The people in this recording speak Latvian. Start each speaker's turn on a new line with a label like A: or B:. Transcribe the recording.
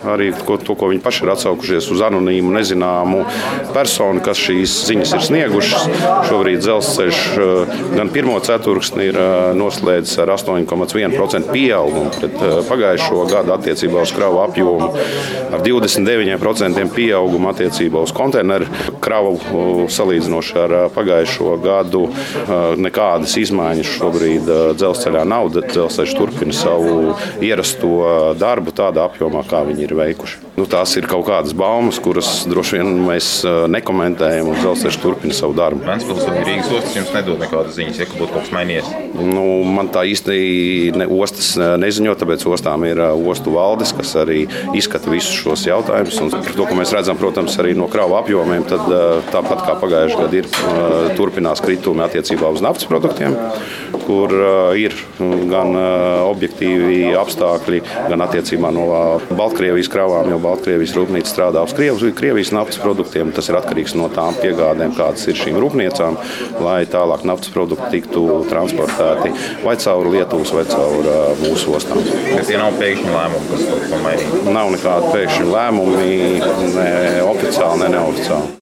A: arī to, ko viņi paši ir atsaukušies uz anonīmu, nezināmu personu, kas šīs ziņas ir sniegušas. Šobrīd dzelzceļš gan pirmo ceturksni ir noslēdzis ar 8,1% pieaugumu pret pagājušo gadu attiecībā uz kravu apjomu, ar 29% pieaugumu attiecībā uz konteineru kravu salīdzinoši ar pagājušo gadu. Nekādas izmaiņas šobrīd dzelzceļā nav. Dzelzceļš turpina savu ierasto darbu tādā apjomā, kā viņi ir veikuši. Tās ir kaut kādas baumas, kuras droši vien mēs nekomentējam, un dzelzceļš turpina savu darbu.
B: Ventspils un Rīgas ostas jums nedod nekādas ziņas, ja būtu kaut kas mainījies?
A: Man tā īsti ostas neziņo, tāpēc ostām ir ostu valdes, kas arī izskata visus šos jautājumus. Un par to, ko mēs redzam, protams, arī no kravu apjomiem, tad tāpat kā pagājušajā gadā ir turpinās kritumi attiecībā uz naftas produktiem, kur ir gan objektīvi apstākļi, gan attiecībā no Baltkrievijas kravām, jo Baltkrievijas rūpnīca strādā uz Krievijas naftas produktiem. Tas ir atkarīgs no tām piegādēm, kādas ir šīm rūpniecām, lai tālāk naftas produkti tiktu transportēti vai caur Lietuvas, vai caur mūsu ostām.
B: Tie nav pēkšņi lēmumi, kas to pamainīja?
A: Nav nekādi pēkšņi lēmumi, ne oficiāli, ne neoficiāli.